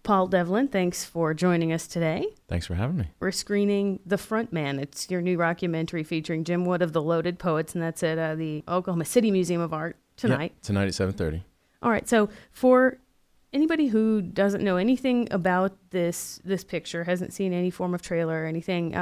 Paul Devlin, thanks for joining us today. Thanks for having me. We're screening The Front Man. It's your new documentary featuring Jim Wood of the Loaded Poets, and that's at the Oklahoma City Museum of Art tonight. Yep, tonight at 7:30. All right, so for anybody who doesn't know anything about this picture, hasn't seen any form of trailer or anything,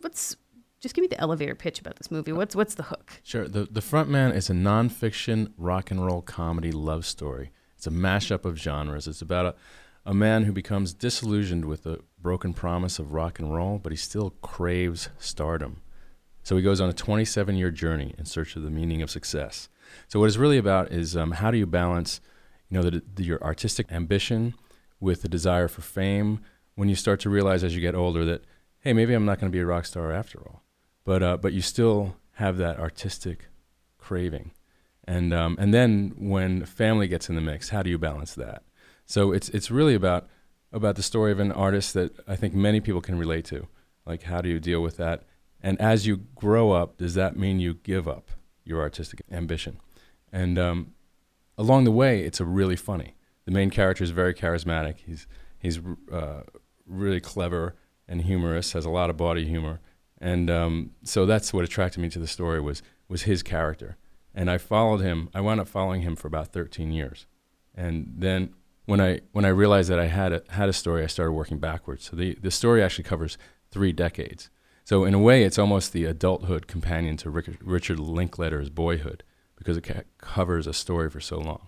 just give me the elevator pitch about this movie. What's the hook? Sure. The Front Man is a nonfiction rock and roll comedy love story. It's a mashup of genres. It's about a man who becomes disillusioned with the broken promise of rock and roll, but he still craves stardom. So he goes on a 27-year journey in search of the meaning of success. So what it's really about is how do you balance, your artistic ambition with the desire for fame when you start to realize as you get older that, hey, maybe I'm not going to be a rock star after all. But you still have that artistic craving. And then when family gets in the mix, how do you balance that? So it's really about the story of an artist that I think many people can relate to. Like, how do you deal with that? And as you grow up, does that mean you give up your artistic ambition? And along the way, it's really funny. The main character is very charismatic. He's really clever and humorous, has a lot of body humor. And so that's what attracted me to the story was his character. And I followed him. I wound up following him for about 13 years. And then when I realized that I had a story, I started working backwards. So the story actually covers 3 decades. So in a way, it's almost the adulthood companion to Richard Linklater's boyhood because it covers a story for so long.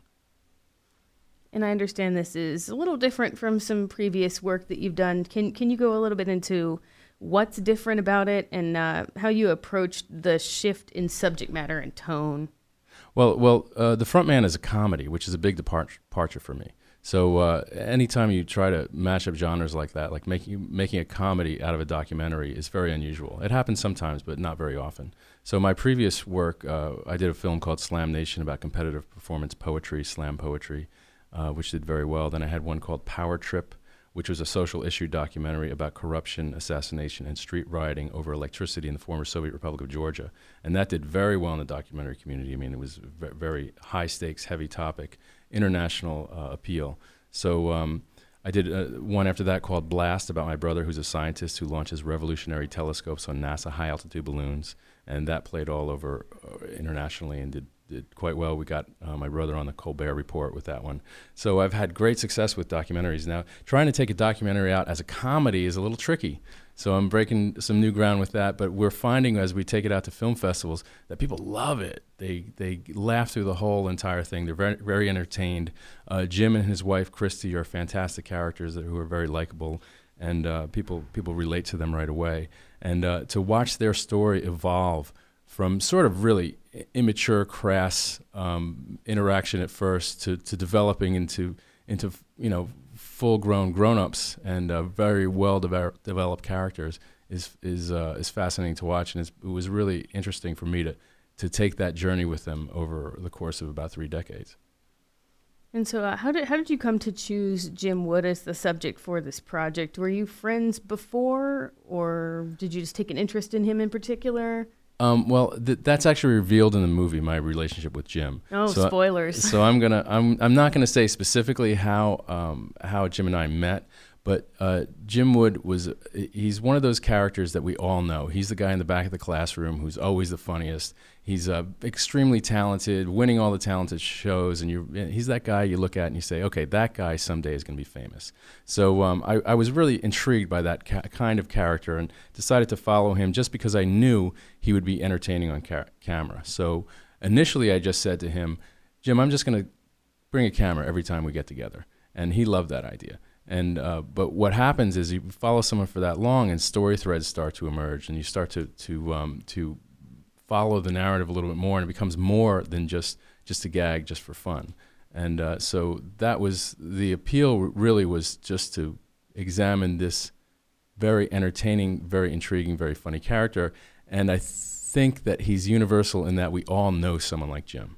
And I understand this is a little different from some previous work that you've done. Can you go a little bit into what's different about it and how you approached the shift in subject matter and tone? Well, The Front Man is a comedy, which is a big departure for me. So anytime you try to match up genres like that, like making a comedy out of a documentary is very unusual. It happens sometimes, but not very often. So my previous work, I did a film called Slam Nation about competitive performance poetry, slam poetry, which did very well. Then I had one called Power Trip, which was a social issue documentary about corruption, assassination, and street rioting over electricity in the former Soviet Republic of Georgia. And that did very well in the documentary community. I mean, it was very high-stakes, heavy topic, international appeal. So I did one after that called Blast about my brother, who's a scientist who launches revolutionary telescopes on NASA high-altitude balloons. And that played all over internationally and did quite well. We got my brother on the Colbert Report with that one. So I've had great success with documentaries. Now, trying to take a documentary out as a comedy is a little tricky. So I'm breaking some new ground with that. But we're finding as we take it out to film festivals that people love it. They laugh through the whole entire thing. They're very, very entertained. Jim and his wife, Christy, are fantastic characters who are very likable. And people relate to them right away. And to watch their story evolve from sort of really immature, crass interaction at first to developing into full-grown grown-ups and very well-developed characters is fascinating to watch, and it was really interesting for me to take that journey with them over the course of about 3 decades. And so how did you come to choose Jim Wood as the subject for this project? Were you friends before, or did you just take an interest in him in particular? Well, that's actually revealed in the movie, my relationship with Jim. Oh, so, spoilers! So I'm not gonna say specifically how Jim and I met, but Jim Wood he's one of those characters that we all know. He's the guy in the back of the classroom who's always the funniest. He's extremely talented, winning all the talented shows, and he's that guy you look at and you say, okay, that guy someday is going to be famous. So I was really intrigued by that kind of character and decided to follow him just because I knew he would be entertaining on camera. So initially I just said to him, Jim, I'm just going to bring a camera every time we get together. And he loved that idea. And but what happens is you follow someone for that long and story threads start to emerge and you start to follow the narrative a little bit more, and it becomes more than just a gag just for fun. And so that was the appeal, really was just to examine this very entertaining, very intriguing, very funny character. And I think that he's universal in that we all know someone like Jim.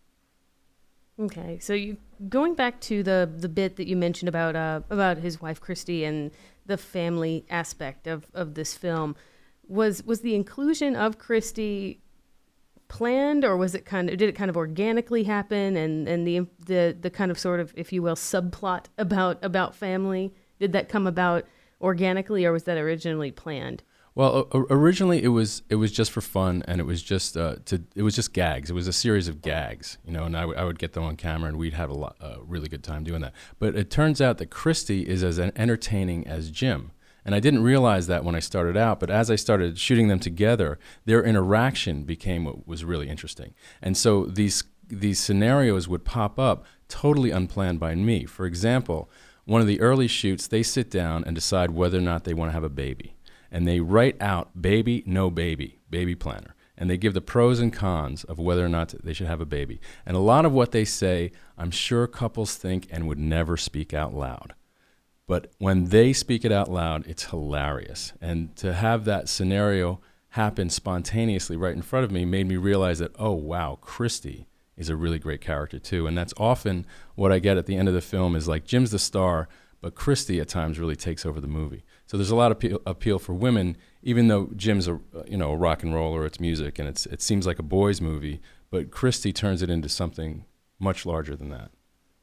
Okay, so going back to the bit that you mentioned about his wife Christy and the family aspect of this film, was the inclusion of Christy planned, or did it kind of organically happen, and the kind of sort of, if you will, subplot about family Did that come about organically, or was that originally planned? Well, originally it was just for fun, and it was just gags. It was a series of gags, you know, and I would get them on camera, and we'd have a really good time doing that. But it turns out that Christy is as entertaining as Jim, and I didn't realize that when I started out. But as I started shooting them together, their interaction became what was really interesting, and so these scenarios would pop up totally unplanned by me. For example, one of the early shoots, they sit down and decide whether or not they want to have a baby. And they write out baby, no baby, baby planner. And they give the pros and cons of whether or not they should have a baby. And a lot of what they say, I'm sure couples think and would never speak out loud. But when they speak it out loud, it's hilarious. And to have that scenario happen spontaneously right in front of me made me realize that, oh, wow, Christy is a really great character too. And that's often what I get at the end of the film is like Jim's the star, but Christy at times really takes over the movie. So there's a lot of appeal for women, even though Jim's a rock and roller, it's music, and it seems like a boys' movie, but Christy turns it into something much larger than that.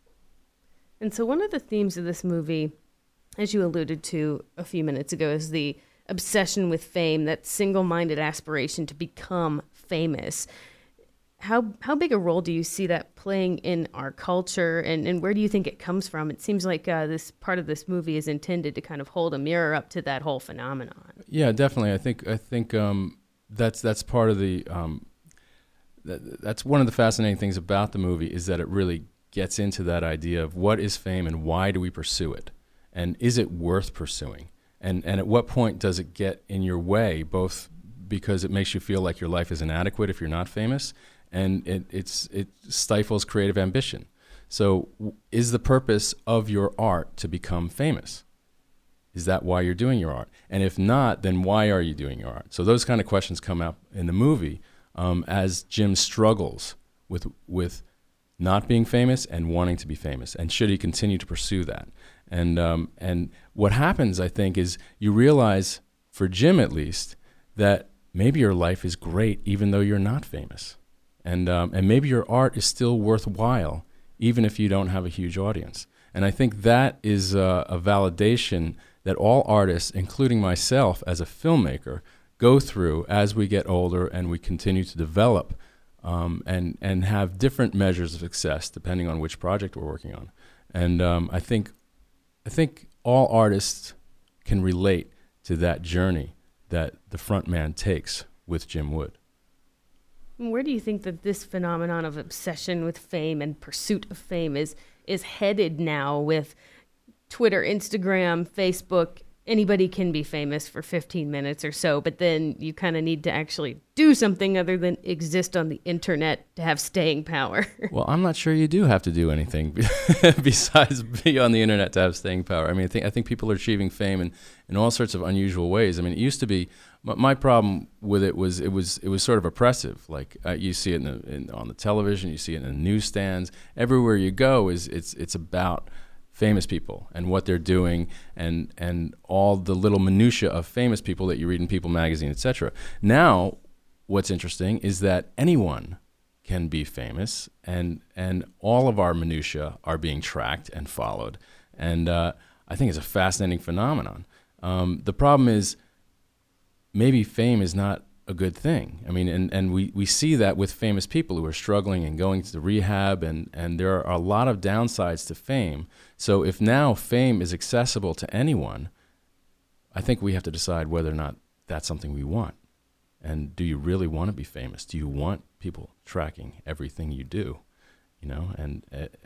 And so one of the themes of this movie, as you alluded to a few minutes ago, is the obsession with fame, that single-minded aspiration to become famous. How big a role do you see that playing in our culture, and where do you think it comes from? It seems like this part of this movie is intended to kind of hold a mirror up to that whole phenomenon. Yeah, definitely. I think that's part of the that's one of the fascinating things about the movie is that it really gets into that idea of what is fame and why do we pursue it, and is it worth pursuing, and at what point does it get in your way, both because it makes you feel like your life is inadequate if you're not famous, and it stifles creative ambition. So is the purpose of your art to become famous? Is that why you're doing your art? And if not, then why are you doing your art? So those kind of questions come up in the movie as Jim struggles with not being famous and wanting to be famous, and should he continue to pursue that? And what happens, I think, is you realize, for Jim at least, that maybe your life is great even though you're not famous. And maybe your art is still worthwhile, even if you don't have a huge audience. And I think that is a validation that all artists, including myself as a filmmaker, go through as we get older and we continue to develop and have different measures of success depending on which project we're working on. And I think all artists can relate to that journey that the front man takes with Jim Wood. Where do you think that this phenomenon of obsession with fame and pursuit of fame is headed now with Twitter, Instagram, Facebook? Anybody can be famous for 15 minutes or so, but then you kind of need to actually do something other than exist on the internet to have staying power. Well, I'm not sure you do have to do anything besides be on the internet to have staying power. I mean, I think people are achieving fame in all sorts of unusual ways. I mean, it used to be, my problem with it was sort of oppressive. Like you see it on the television, you see it in the newsstands. Everywhere you go it's about famous people and what they're doing and all the little minutia of famous people that you read in People magazine, etc. Now, what's interesting is that anyone can be famous, and all of our minutia are being tracked and followed. And I think it's a fascinating phenomenon. The problem is maybe fame is not a good thing. I mean, and we see that with famous people who are struggling and going to rehab, and there are a lot of downsides to fame. So if now fame is accessible to anyone, I think we have to decide whether or not that's something we want. And do you really want to be famous? Do you want people tracking everything you do? You know, and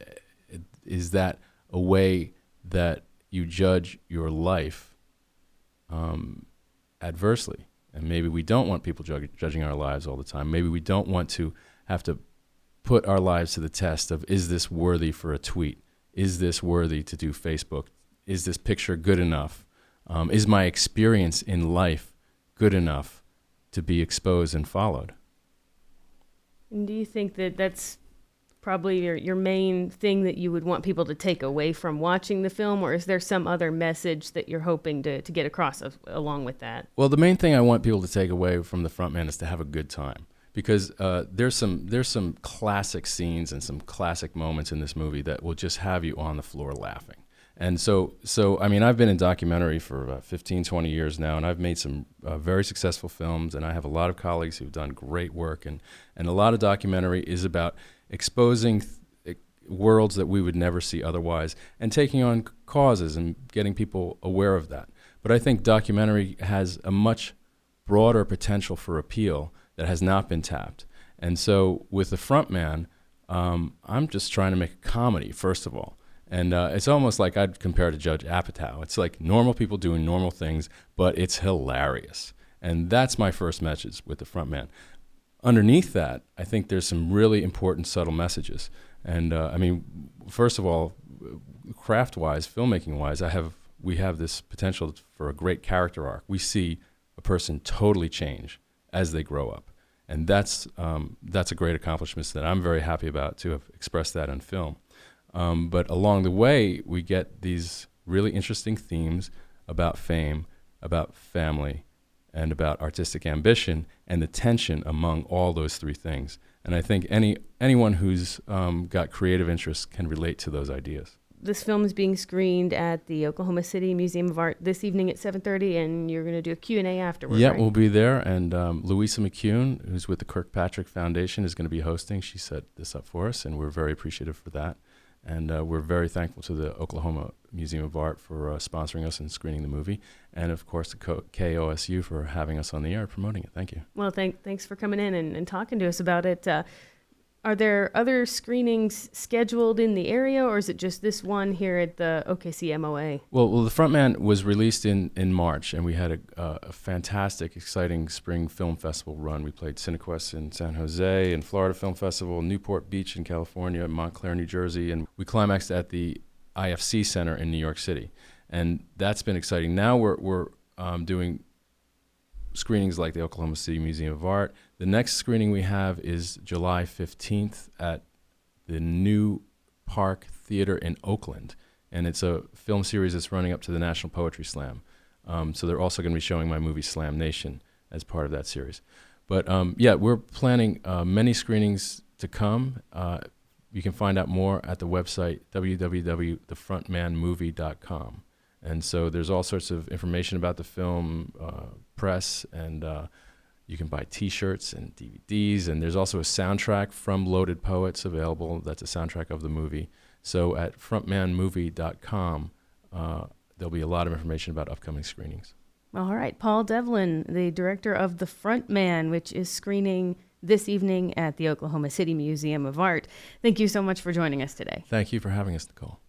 is that a way that you judge your life adversely? And maybe we don't want people judging our lives all the time. Maybe we don't want to have to put our lives to the test of, is this worthy for a tweet? Is this worthy to do Facebook? Is this picture good enough? Is my experience in life good enough to be exposed and followed? And do you think that that's probably your main thing that you would want people to take away from watching the film, or is there some other message that you're hoping to get across along with that? Well, the main thing I want people to take away from The Front Man is to have a good time, because there's some classic scenes and some classic moments in this movie that will just have you on the floor laughing. And so I mean, I've been in documentary for about 15, 20 years now, and I've made some very successful films, and I have a lot of colleagues who've done great work, and a lot of documentary is about exposing worlds that we would never see otherwise and taking on causes and getting people aware of that. But I think documentary has a much broader potential for appeal that has not been tapped. And so with The Front Man, I'm just trying to make a comedy, first of all. And it's almost like I'd compare it to Judge Apatow. It's like normal people doing normal things, but it's hilarious. And that's my first message with The Front Man. Underneath that, I think there's some really important subtle messages. And I mean, first of all, craft-wise, filmmaking-wise, we have this potential for a great character arc. We see a person totally change as they grow up. And that's a great accomplishment that I'm very happy about, to have expressed that on film. But along the way, we get these really interesting themes about fame, about family, and about artistic ambition, and the tension among all those three things. And I think anyone who's got creative interests can relate to those ideas. This film is being screened at the Oklahoma City Museum of Art this evening at 7:30, and you're going to do a Q&A afterwards, Yeah, right? We'll be there, and Louisa McCune, who's with the Kirkpatrick Foundation, is going to be hosting. She set this up for us, and we're very appreciative for that. And we're very thankful to the Oklahoma Museum of Art for sponsoring us and screening the movie. And, of course, to KOSU for having us on the air promoting it. Thank you. Well, thanks for coming in and talking to us about it. Are there other screenings scheduled in the area, or is it just this one here at the OKC MOA? Well, The Front Man was released in March, and we had a fantastic, exciting spring film festival run. We played Cinequest in San Jose, and Florida Film Festival, Newport Beach in California, Montclair, New Jersey, and we climaxed at the IFC Center in New York City. And that's been exciting. Now we're doing screenings like the Oklahoma City Museum of Art. The next screening we have is July 15th at the New Park Theater in Oakland. And it's a film series that's running up to the National Poetry Slam. So they're also going to be showing my movie Slam Nation as part of that series. But yeah, we're planning many screenings to come. You can find out more at the website www.thefrontmanmovie.com. And so there's all sorts of information about the film, press, and you can buy T-shirts and DVDs. And there's also a soundtrack from Loaded Poets available. That's a soundtrack of the movie. So at frontmanmovie.com, there'll be a lot of information about upcoming screenings. All right. Paul Devlin, the director of The Front Man, which is screening this evening at the Oklahoma City Museum of Art. Thank you so much for joining us today. Thank you for having us, Nicole.